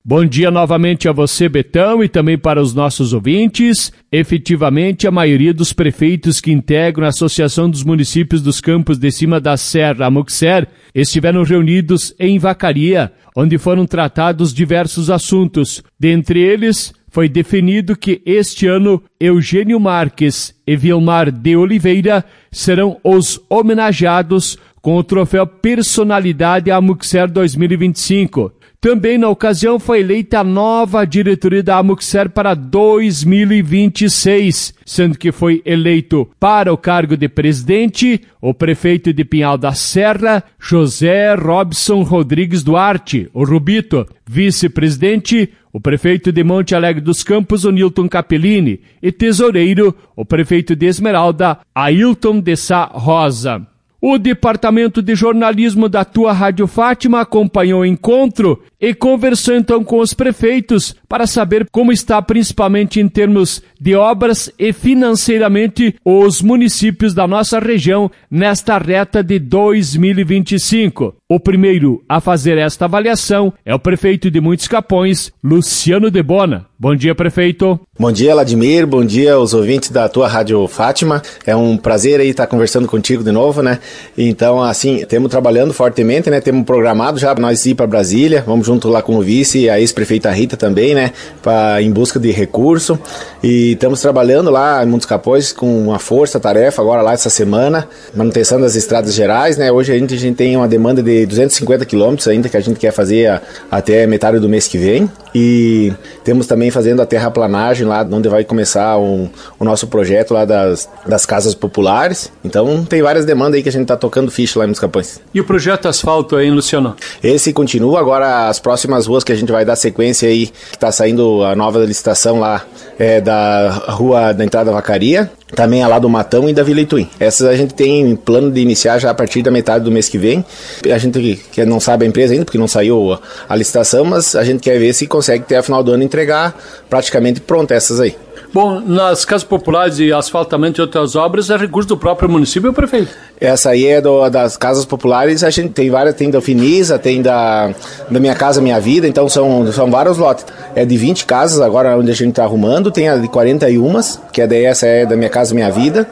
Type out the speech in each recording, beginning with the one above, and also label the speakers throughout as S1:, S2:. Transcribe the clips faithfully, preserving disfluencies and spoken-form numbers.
S1: Bom dia novamente a você, Betão, e também para os nossos ouvintes. Efetivamente, a maioria dos prefeitos que integram a Associação dos Municípios dos Campos de Cima da Serra, AMUCSER, estiveram reunidos em Vacaria, onde foram tratados diversos assuntos. Dentre eles, foi definido que este ano Eugênio Marques e Vilmar de Oliveira serão os homenageados com o troféu Personalidade AMUCSER dois mil e vinte e cinco. Também na ocasião foi eleita a nova diretoria da AMUCSER para dois mil e vinte e seis, sendo que foi eleito para o cargo de presidente o prefeito de Pinhal da Serra, José Robson Rodrigues Duarte, o Rubito, vice-presidente, o prefeito de Monte Alegre dos Campos, o Nilton Capellini, e tesoureiro, o prefeito de Esmeralda, Ailton de Sá Rosa. O Departamento de Jornalismo da tua Rádio Fátima acompanhou o encontro e conversou então com os prefeitos para saber como está, principalmente em termos de obras e financeiramente, os municípios da nossa região nesta reta de dois mil e vinte e cinco. O primeiro a fazer esta avaliação é o prefeito de Muitos Capões, Luciano de Bona. Bom dia, prefeito.
S2: Bom dia, Vladimir. Bom dia aos ouvintes da tua Rádio Fátima. É um prazer aí estar conversando contigo de novo, né? Então, assim, estamos trabalhando fortemente, né? Temos programado já para nós ir para Brasília. Vamos junto lá com o vice e a ex-prefeita Rita também, né? Pra, em busca de recurso. E estamos trabalhando lá em Muitos Capões com uma força-tarefa agora lá essa semana. Manutenção das estradas gerais, né? Hoje a gente, a gente tem uma demanda de duzentos e cinquenta quilômetros ainda que a gente quer fazer a, até metade do mês que vem. E temos também fazendo a terraplanagem lá, onde vai começar um, o nosso projeto lá das, das casas populares. Então tem várias demandas aí que a gente está tocando ficha lá em Muitos Capões.
S1: E o projeto asfalto aí, Luciano?
S2: Esse continua, agora as próximas ruas que a gente vai dar sequência aí, que está saindo a nova licitação lá, é da rua da entrada da Vacaria, também a lá do Matão e da Vila Ituim. Essas a gente tem plano de iniciar já a partir da metade do mês que vem. A gente que não sabe a empresa ainda, porque não saiu a, a licitação, mas a gente quer ver se consegue até a final do ano entregar praticamente pronto essas aí.
S1: Bom, nas casas populares e asfaltamento e outras obras é recurso do próprio município, prefeito?
S2: Essa aí é do, das casas populares, a gente tem várias, tem da Finisa, tem da, da Minha Casa Minha Vida, então são, são vários lotes. É de vinte casas agora onde a gente está arrumando, tem a de quarenta e um, que é dessa é da Minha Casa Minha Vida,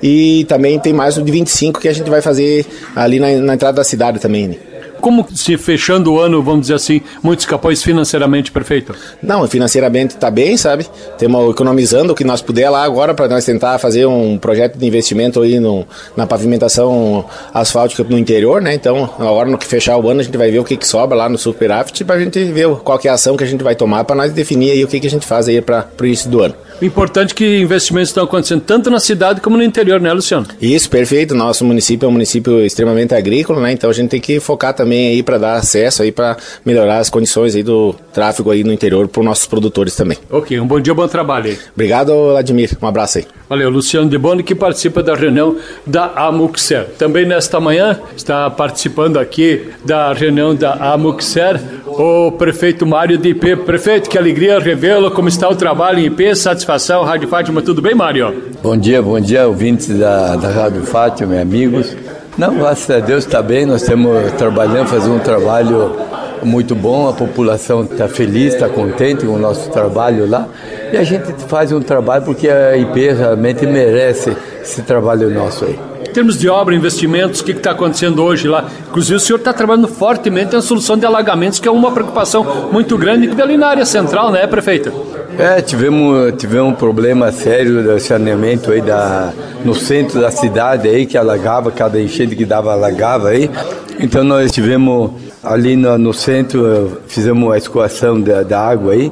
S2: e também tem mais de vinte e cinco que a gente vai fazer ali na, na entrada da cidade também, né?
S1: Como se fechando o ano, vamos dizer assim, Muitos Capões financeiramente, prefeito?
S2: Não, financeiramente está bem, sabe? Estamos economizando o que nós puder lá agora para nós tentar fazer um projeto de investimento aí no, na pavimentação asfáltica no interior, né? Então, agora no que fechar o ano, a gente vai ver o que, que sobra lá no superávit para a gente ver qual que é a ação que a gente vai tomar para nós definir aí o que, que a gente faz aí para o início do ano.
S1: O importante é que investimentos estão acontecendo tanto na cidade como no interior, né, Luciano?
S2: Isso, perfeito. Nosso município é um município extremamente agrícola, né? Então a gente tem que focar também aí para dar acesso aí para melhorar as condições aí do tráfego aí no interior para os nossos produtores também.
S1: Ok, um bom dia, bom trabalho aí.
S2: Obrigado, Vladimir. Um abraço aí.
S1: Valeu, Luciano de Bona, que participa da reunião da AMUCSER. Também nesta manhã está participando aqui da reunião da AMUCSER o prefeito Mário de Ipê. Prefeito, que alegria revê-lo, como está o trabalho em Ipê, satisfação, Rádio Fátima, tudo bem, Mário?
S3: Bom dia, bom dia, ouvintes da, da Rádio Fátima, meus amigos. Não, graças a Deus está bem, nós estamos trabalhando, fazendo um trabalho muito bom, a população está feliz, está contente com o nosso trabalho lá, e a gente faz um trabalho porque a I P realmente merece esse trabalho nosso aí.
S1: Em termos de obra, investimentos, o que está acontecendo hoje lá? Inclusive o senhor está trabalhando fortemente na solução de alagamentos, que é uma preocupação muito grande ali na área central, né, prefeito?
S3: É, tivemos, tivemos um problema sério de saneamento aí da, no centro da cidade aí, que alagava, cada enchente que dava alagava aí. Então nós tivemos ali no, no centro, fizemos a escoação da, da água aí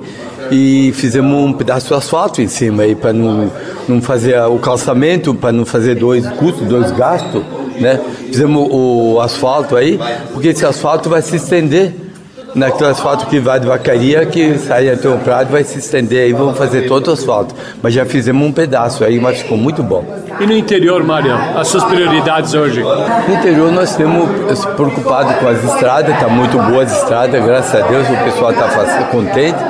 S3: e fizemos um pedaço de asfalto em cima aí para não, não fazer o calçamento, para não fazer dois custos, dois gastos, né? Fizemos o asfalto aí, porque esse asfalto vai se estender. Naquele asfalto que vai de Vacaria, que sai até o Prado, vai se estender aí, vamos fazer todo o asfalto. Mas já fizemos um pedaço aí, mas ficou muito bom.
S1: E no interior, Mário, as suas prioridades hoje?
S3: No interior nós temos se preocupado com as estradas, está muito boa as estradas, graças a Deus o pessoal está contente.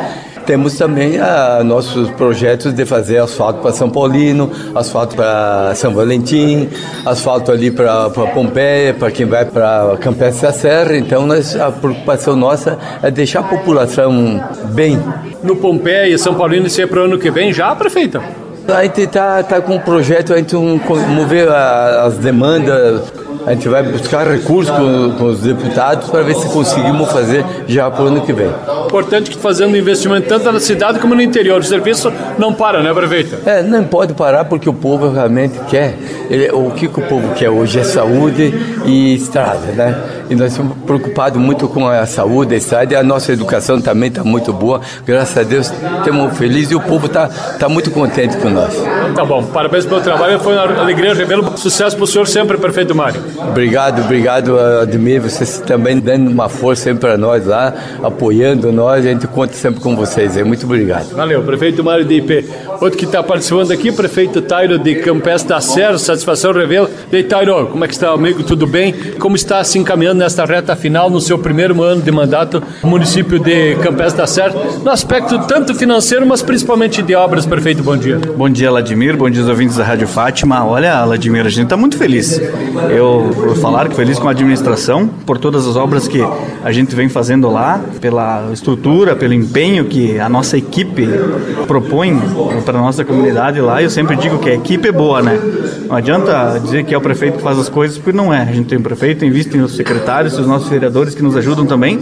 S3: temos também a, nossos projetos de fazer asfalto para São Paulino, asfalto para São Valentim, asfalto ali para Pompeia, para quem vai para Campestre da Serra. Então nós, a preocupação nossa é deixar a população bem.
S1: No Pompeia e São Paulino, isso é para o ano que vem já, prefeito?
S3: A gente está tá com um projeto, a gente mover as demandas, a gente vai buscar recursos com, com os deputados para ver se conseguimos fazer já para o ano que vem.
S1: Importante que fazendo investimento tanto na cidade como no interior, o serviço não para, né, prefeito?
S3: É, não pode parar porque o povo realmente quer. Ele, o que, que o povo quer hoje é saúde e estrada, né? E nós estamos preocupados muito com a saúde, a estrada, e a nossa educação também está muito boa. Graças a Deus, estamos felizes e o povo está tá muito contente com nós.
S1: Tá bom, parabéns pelo trabalho, foi uma alegria revê-lo. Sucesso para o senhor sempre, prefeito Mário.
S3: Obrigado, obrigado, Ademir. Vocês também dando uma força sempre para nós lá, apoiando nós, a gente conta sempre com vocês. Muito obrigado.
S1: Valeu, prefeito Mário de I P. Outro que está participando aqui, prefeito Tairo de Campestre da Serra, satisfação revela. E Tairo, como é que está, amigo? Tudo bem? Como está se encaminhando nesta reta final, no seu primeiro ano de mandato, no município de Campestre da Serra, no aspecto tanto financeiro, mas principalmente de obras, prefeito? Bom dia.
S4: Bom dia, Vladimir. Bom dia aos ouvintes da Rádio Fátima. Olha, Vladimir, a gente está muito feliz. Eu vou falar que feliz com a administração, por todas as obras que a gente vem fazendo lá, pela estrutura, pelo empenho que a nossa equipe propõe para a nossa comunidade lá. Eu sempre digo que a equipe é boa, né? Não adianta dizer que é o prefeito que faz as coisas, porque não é. A gente tem um prefeito, tem visto, tem os secretários, os nossos vereadores que nos ajudam também.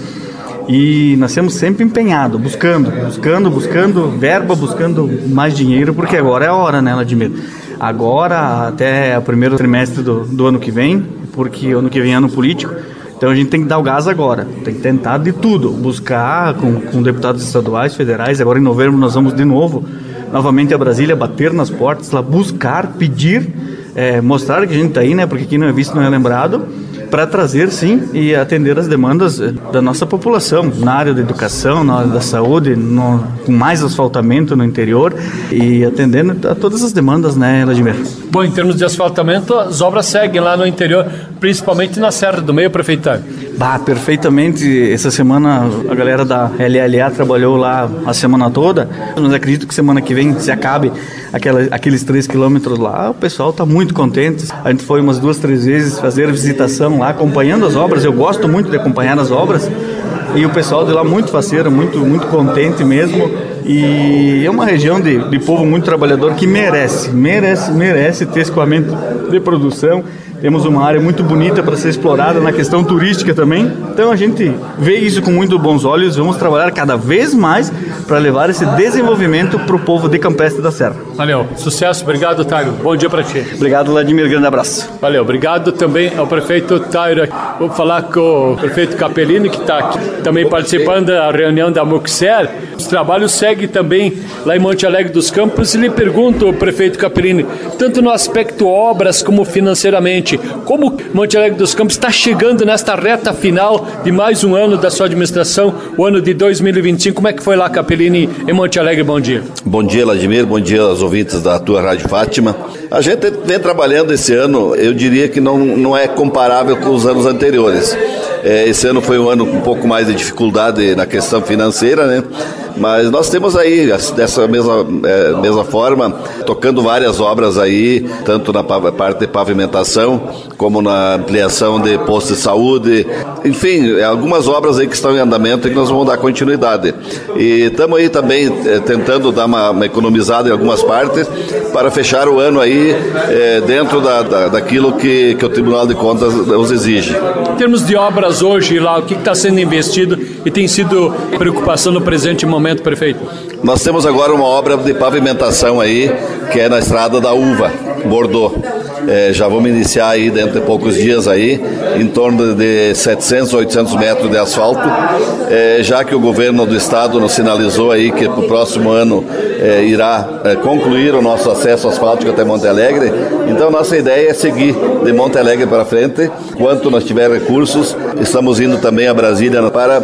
S4: E nós temos sempre empenhado, buscando, buscando, buscando verba, buscando mais dinheiro, porque agora é a hora, né, Vladimir? Agora, até o primeiro trimestre do, do ano que vem, porque ano que vem é ano político, então a gente tem que dar o gás agora, tem que tentar de tudo, buscar com, com deputados estaduais, federais. Agora em novembro nós vamos de novo, novamente a Brasília, bater nas portas, lá buscar, pedir, é, mostrar que a gente está aí, né, porque quem não é visto não é lembrado, para trazer, sim, e atender as demandas da nossa população, na área da educação, na área da saúde, no, com mais asfaltamento no interior e atendendo a todas as demandas, né, Vladimir?
S1: Bom, em termos de asfaltamento, as obras seguem lá no interior, principalmente na Serra do Meio, prefeito.
S4: Bah, perfeitamente. Essa semana a galera da L L A trabalhou lá a semana toda, mas acredito que semana que vem se acabe aquela, aqueles três quilômetros lá, o pessoal está muito contente. A gente foi umas duas, três vezes fazer visitação lá, acompanhando as obras. Eu gosto muito de acompanhar as obras e o pessoal de lá muito faceiro, muito, muito contente mesmo. E é uma região de, de povo muito trabalhador que merece, merece, merece ter escoamento de produção. Temos uma área muito bonita para ser explorada na questão turística também. Então a gente vê isso com muito bons olhos. Vamos trabalhar cada vez mais para levar esse desenvolvimento para o povo de Campestre da Serra.
S1: Valeu, sucesso, obrigado, Tairo. Bom dia para ti.
S4: Obrigado, Vladimir, grande abraço.
S1: Valeu, obrigado também ao prefeito Tairo. Vou falar com o prefeito Capellini, que está aqui também participando da reunião da Muxer. Os trabalhos seguem também lá em Monte Alegre dos Campos. E lhe pergunto, prefeito Capellini, tanto no aspecto obras como financeiramente, como Monte Alegre dos Campos está chegando nesta reta final de mais um ano da sua administração, o ano de dois mil e vinte e cinco. Como é que foi lá, Capellini, em Monte Alegre? Bom dia.
S5: Bom dia, Vladimir. Bom dia aos ouvintes da tua Rádio Fátima. A gente vem trabalhando esse ano, eu diria que não, não é comparável com os anos anteriores. É, esse ano foi um ano com um pouco mais de dificuldade na questão financeira, né? Mas nós temos aí, dessa mesma, é, mesma forma, tocando várias obras aí, tanto na parte de pavimentação, como na ampliação de postos de saúde, enfim, algumas obras aí que estão em andamento e que nós vamos dar continuidade. E estamos aí também é, tentando dar uma, uma economizada em algumas partes para fechar o ano aí é, dentro da, da, daquilo que, que o Tribunal de Contas nos exige.
S1: Em termos de obras hoje lá, o que está sendo investido e tem sido preocupação no presente momento, prefeito?
S5: Nós temos agora uma obra de pavimentação aí, que é na estrada da Uva, Bordeaux. É, já vamos iniciar aí dentro de poucos dias aí, em torno de setecentos, oitocentos metros de asfalto, é, já que o governo do estado nos sinalizou aí que para o próximo ano é, irá é, concluir o nosso acesso asfáltico até Monte Alegre. Então nossa ideia é seguir de Monte Alegre para frente, enquanto nós tiver recursos. Estamos indo também a Brasília para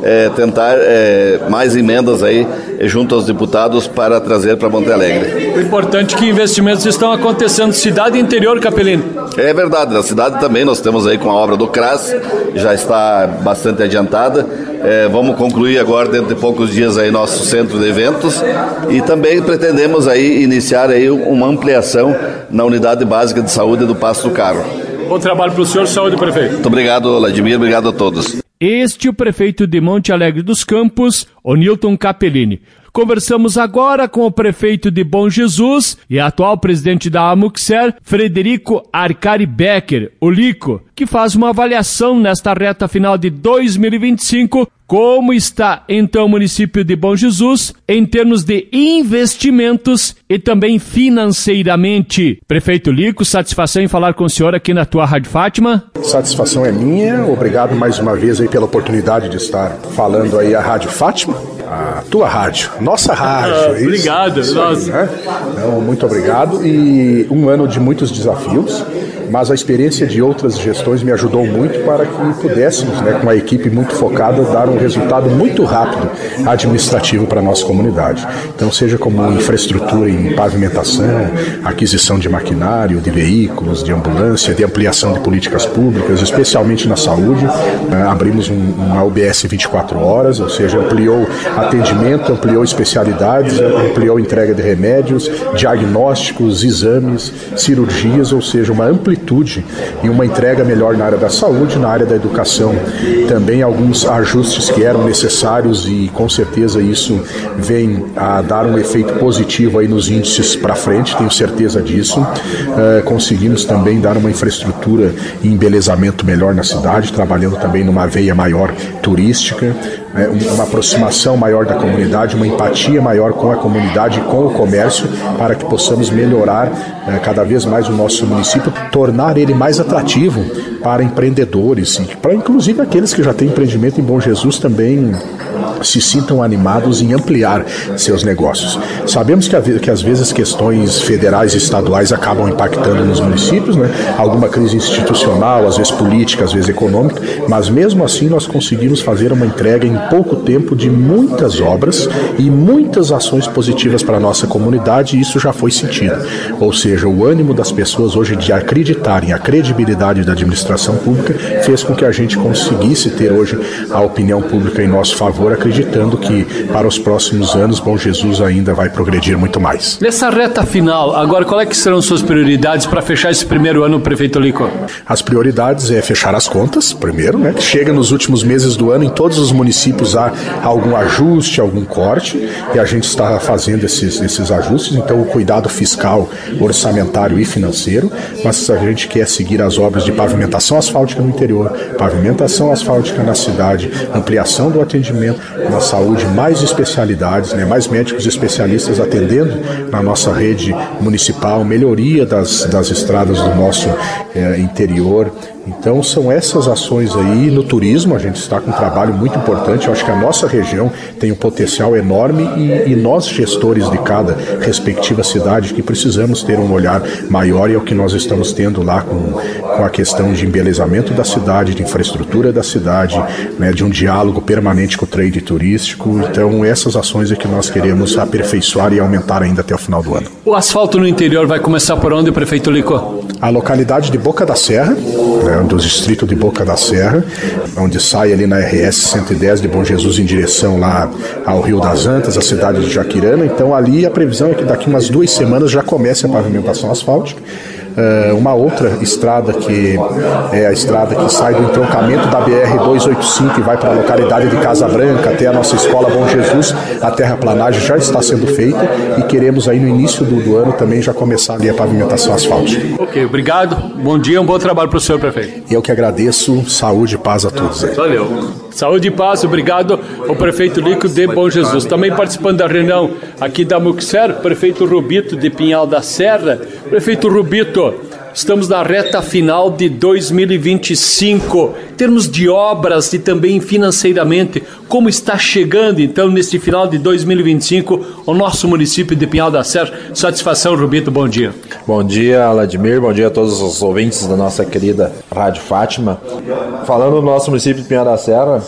S5: é, tentar é, mais emendas aí junto aos deputados para trazer para Monte Alegre.
S1: O importante é que investimentos estão acontecendo cidade e interior, Capelini.
S5: É verdade, na cidade também nós temos aí com a obra do C R A S, já está bastante adiantada. É, vamos concluir agora, dentro de poucos dias, aí nosso centro de eventos e também pretendemos aí iniciar aí uma ampliação na unidade básica de saúde do Passo do Carro.
S1: Bom trabalho para o senhor, saúde, prefeito.
S5: Muito obrigado, Vladimir, obrigado a todos.
S1: Este é o prefeito de Monte Alegre dos Campos, Onilton Capelini. Conversamos agora com o prefeito de Bom Jesus e atual presidente da Amuxer, Frederico Arcari Becker, o Lico, que faz uma avaliação nesta reta final de dois mil e vinte e cinco, como está então o município de Bom Jesus em termos de investimentos e também financeiramente. Prefeito Lico, satisfação em falar com o senhor aqui na tua Rádio Fátima.
S6: Satisfação é minha, obrigado mais uma vez aí pela oportunidade de estar falando aí a Rádio Fátima. A tua rádio, nossa rádio.
S1: Ah, é obrigado.
S6: Isso
S1: nossa.
S6: Aí, né? Então, muito obrigado. E um ano de muitos desafios, mas a experiência de outras gestões me ajudou muito para que pudéssemos, né, com a equipe muito focada, dar um resultado muito rápido administrativo para a nossa comunidade. Então, seja como infraestrutura em pavimentação, aquisição de maquinário, de veículos, de ambulância, de ampliação de políticas públicas, especialmente na saúde. Né, abrimos um, uma U B S vinte e quatro horas, ou seja, ampliou atendimento, ampliou especialidades, ampliou entrega de remédios, diagnósticos, exames, cirurgias, ou seja, uma amplitude e uma entrega melhor na área da saúde, na área da educação. Também alguns ajustes que eram necessários e com certeza isso vem a dar um efeito positivo aí nos índices para frente, tenho certeza disso. Uh, conseguimos também dar uma infraestrutura e embelezamento melhor na cidade, trabalhando também numa veia maior turística, né, uma aproximação maior da comunidade, uma empatia maior com a comunidade e com o comércio, para que possamos melhorar eh, cada vez mais o nosso município, tornar ele mais atrativo para empreendedores, e para inclusive aqueles que já têm empreendimento em Bom Jesus também se sintam animados em ampliar seus negócios. Sabemos que, que às vezes questões federais e estaduais acabam impactando nos municípios, né? Alguma crise institucional, às vezes política, às vezes econômica, mas mesmo assim nós conseguimos fazer uma entrega em pouco tempo de muitas obras e muitas ações positivas para a nossa comunidade, e isso já foi sentido. Ou seja, o ânimo das pessoas hoje de acreditarem, a credibilidade da administração pública fez com que a gente conseguisse ter hoje a opinião pública em nosso favor, acreditando que para os próximos anos Bom Jesus ainda vai progredir muito mais.
S1: Nessa reta final, agora qual é que serão suas prioridades para fechar esse primeiro ano, prefeito Lico?
S6: As prioridades é fechar as contas, primeiro, né? Chega nos últimos meses do ano, em todos os municípios há algum ajuste, algum corte, e a gente está fazendo esses, esses ajustes, então o cuidado fiscal, orçamentário e financeiro, mas a gente quer seguir as obras de pavimentação asfáltica no interior, pavimentação asfáltica na cidade, ampliação do atendimento na saúde, mais especialidades, né, mais médicos especialistas atendendo na nossa rede municipal, melhoria das, das estradas do nosso eh, interior. Então são essas ações aí. No turismo a gente está com um trabalho muito importante. Eu acho que a nossa região tem um potencial enorme e, e nós, gestores de cada respectiva cidade, que precisamos ter um olhar maior, e é o que nós estamos tendo lá com, com a questão de embelezamento da cidade, de infraestrutura da cidade, né, de um diálogo permanente com o trade turístico. Então essas ações é que nós queremos aperfeiçoar e aumentar ainda até o final do ano.
S1: O asfalto no interior vai começar por onde, prefeito Lico?
S6: A localidade de Boca da Serra, né, do distrito de Boca da Serra, onde sai ali na R S cento e dez de Bom Jesus em direção lá ao Rio das Antas, a cidade de Jaquirana. Então ali a previsão é que daqui umas duas semanas já comece a pavimentação asfáltica. Uh, uma outra estrada que é a estrada que sai do entroncamento da B R duzentos e oitenta e cinco e vai para a localidade de Casa Branca até a nossa escola Bom Jesus, a terraplanagem já está sendo feita e queremos aí no início do, do ano também já começar ali a pavimentação asfáltica.
S1: Ok, obrigado, bom dia, um bom trabalho para o senhor, prefeito.
S6: Eu que agradeço, saúde e paz a todos aí.
S1: Valeu. Saúde e paz, obrigado ao prefeito Lico de Bom Jesus. Também participando da reunião aqui da Muxer, prefeito Rubito de Pinhal da Serra. Prefeito Rubito, estamos na reta final de dois mil e vinte e cinco, em termos de obras e também financeiramente, como está chegando então neste final de dois mil e vinte e cinco o nosso município de Pinhal da Serra? Satisfação, Rubito, bom dia.
S7: Bom dia, Vladimir, bom dia a todos os ouvintes da nossa querida Rádio Fátima. Falando do nosso município de Pinhal da Serra,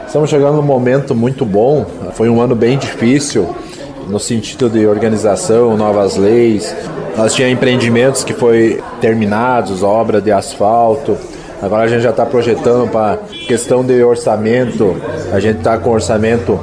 S7: Estamos chegando num momento muito bom. Foi um ano bem difícil no sentido de organização, novas leis. Nós tínhamos empreendimentos que foi terminados, obra de asfalto. Agora a gente já está projetando para questão de orçamento. A gente está com orçamento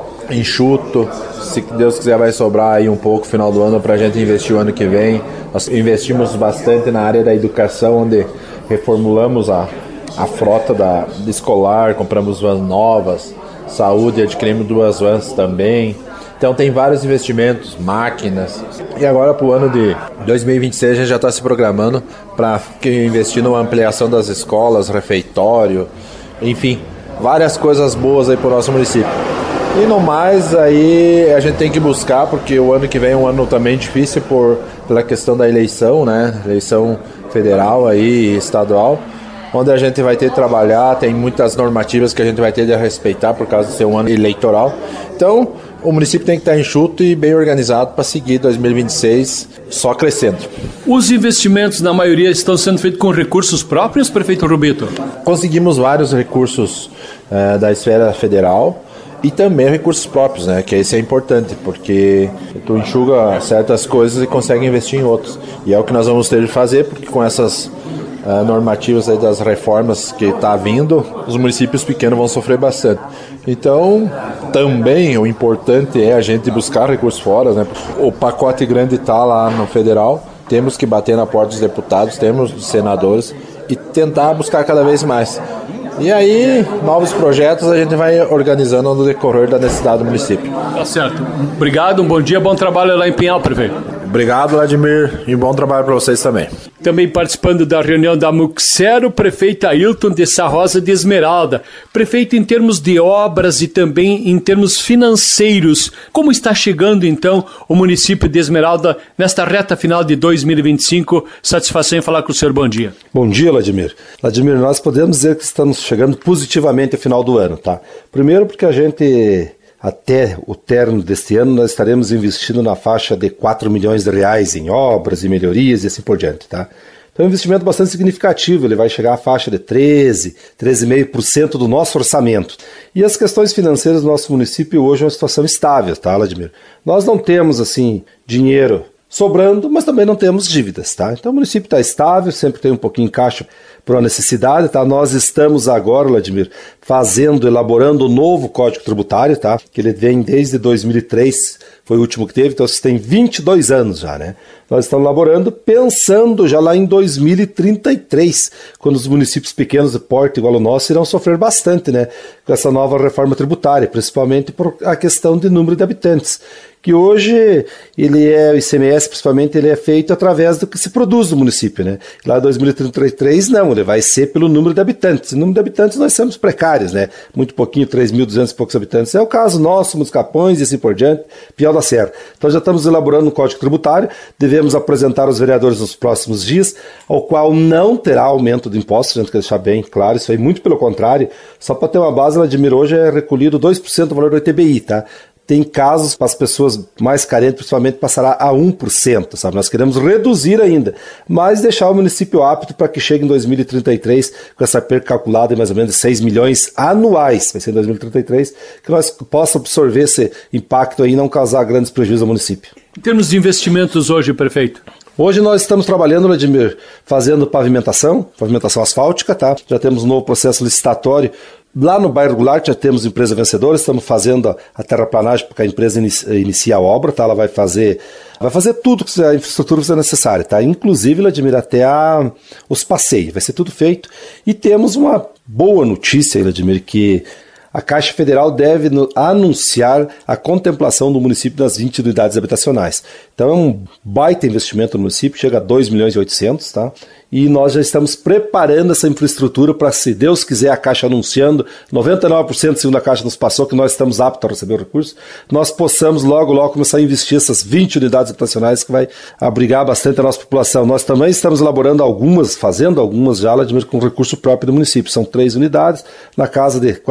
S7: enxuto. Se Deus quiser vai sobrar aí um pouco no final do ano para a gente investir o ano que vem. Nós investimos bastante na área da educação, onde reformulamos a, a frota da, da escolar, compramos vans novas, saúde, adquirimos duas vans também. Então tem vários investimentos, máquinas. E agora para o ano de dois mil e vinte e seis a gente já está se programando para investir numa ampliação das escolas, refeitório, enfim, várias coisas boas aí para o nosso município. E no mais aí a gente tem que buscar, porque o ano que vem é um ano também difícil por, pela questão da eleição, né? Eleição federal aí, estadual, onde a gente vai ter que trabalhar, tem muitas normativas que a gente vai ter de respeitar por causa de ser um ano eleitoral. Então, o município tem que estar enxuto e bem organizado para seguir dois mil e vinte e seis só crescendo.
S1: Os investimentos, na maioria, estão sendo feitos com recursos próprios, prefeito Rubito?
S7: Conseguimos vários recursos uh, da esfera federal e também recursos próprios, né? Que esse é importante, porque tu enxuga certas coisas e consegue investir em outros. E é o que nós vamos ter de fazer, porque com essas Uh, normativas aí das reformas que está vindo, os municípios pequenos vão sofrer bastante. Então, também o importante é a gente buscar recursos fora, né? O pacote grande está lá no federal, temos que bater na porta dos deputados, temos dos senadores e tentar buscar cada vez mais. E aí, novos projetos a gente vai organizando no decorrer da necessidade do município.
S1: Tá certo. Obrigado, um bom dia, bom trabalho lá em Pinhal, prefeito.
S7: Obrigado, Vladimir, e bom trabalho para vocês também.
S1: Também participando da reunião da Muxer, o prefeito Ailton de Sarrosa de Esmeralda. Prefeito, em termos de obras e também em termos financeiros, como está chegando então o município de Esmeralda nesta reta final de dois mil e vinte e cinco? Satisfação em falar com o senhor, bom dia.
S8: Bom dia, Vladimir. Vladimir, nós podemos dizer que estamos chegando positivamente ao final do ano, tá? Primeiro porque a gente... Até o término deste ano, nós estaremos investindo na faixa de quatro milhões de reais em obras e melhorias e assim por diante, tá? Então é um investimento bastante significativo, ele vai chegar à faixa de treze, treze vírgula cinco por cento do nosso orçamento. E as questões financeiras do nosso município hoje é uma situação estável, tá, Vladimir? Nós não temos, assim, dinheiro sobrando, mas também não temos dívidas, tá? Então o município está estável, sempre tem um pouquinho em caixa por uma necessidade, tá? Nós estamos agora, Vladimir, fazendo, elaborando o novo Código Tributário, tá? Que ele vem desde dois mil e três, foi o último que teve, então você tem vinte e dois anos já, né? Nós estamos elaborando, pensando já lá em dois mil e trinta e três, quando os municípios pequenos de porte igual ao nosso irão sofrer bastante, né? Com essa nova reforma tributária, principalmente por a questão de número de habitantes. Que hoje ele é, o I C M S principalmente, ele é feito através do que se produz no município, né? Lá em dois mil e trinta e três não, ele vai ser pelo número de habitantes. O número de habitantes nós somos precários, né? Muito pouquinho, três mil e duzentos e poucos habitantes. É o caso nosso, nos Capões e assim por diante, Pinhal da Serra. Então já estamos elaborando um código tributário, devemos apresentar aos vereadores nos próximos dias, ao qual não terá aumento de impostos, a gente quer deixar bem claro, isso aí, muito pelo contrário. Só para ter uma base, Vladimir, hoje é recolhido dois por cento do valor do I T B I, tá? Tem casos para as pessoas mais carentes, principalmente, passará a um por cento, sabe? Nós queremos reduzir ainda, mas deixar o município apto para que chegue em dois mil e trinta e três com essa perca calculada em mais ou menos seis milhões anuais, vai ser em dois mil e trinta e três, que nós possamos absorver esse impacto aí e não causar grandes prejuízos ao município.
S1: Em termos de investimentos hoje, prefeito?
S8: Hoje nós estamos trabalhando, Vladimir, fazendo pavimentação, pavimentação asfáltica, tá? Já temos um novo processo licitatório. Lá no bairro Goulart já temos empresa vencedora, estamos fazendo a terraplanagem porque a empresa inicia a obra, tá? Ela vai fazer, vai fazer tudo que a infraestrutura for necessária, tá? Inclusive, Vladimir, até a, os passeios, vai ser tudo feito. E temos uma boa notícia, Vladimir, que a Caixa Federal deve anunciar a contemplação do município das vinte unidades habitacionais. Então é um baita investimento no município, chega a dois milhões e oitocentos, tá? E nós já estamos preparando essa infraestrutura para, se Deus quiser, a Caixa anunciando, noventa e nove por cento segundo a Caixa nos passou, que nós estamos aptos a receber o recurso, nós possamos logo, logo começar a investir essas vinte unidades habitacionais que vai abrigar bastante a nossa população. Nós também estamos elaborando algumas, fazendo algumas já, Vladimir, com recurso próprio do município. São três unidades, na casa de quase cem mil reais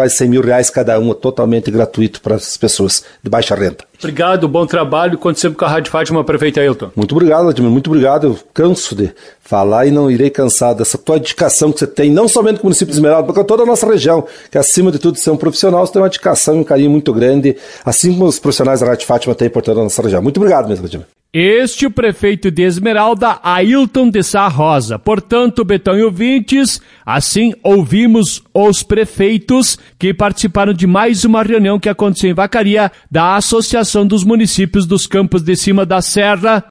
S8: reais cada uma, totalmente gratuito para as pessoas de baixa renda.
S1: Obrigado, bom trabalho. Conto sempre com a Rádio Fátima, prefeito Ailton.
S8: Muito obrigado, Vladimir, muito obrigado. Eu canso de falar e não irei cansar dessa tua dedicação que você tem, não somente com o município de Esmeralda, mas com toda a nossa região, que acima de tudo ser um profissional, você tem uma dedicação e um carinho muito grande, assim como os profissionais da Rádio Fátima têm por toda a nossa região. Muito obrigado mesmo, Vladimir.
S1: Este o prefeito de Esmeralda, Ailton de Sá Rosa. Portanto, Betão e ouvintes, assim ouvimos os prefeitos que participaram de mais uma reunião que aconteceu em Vacaria da Associação dos Municípios dos Campos de Cima da Serra,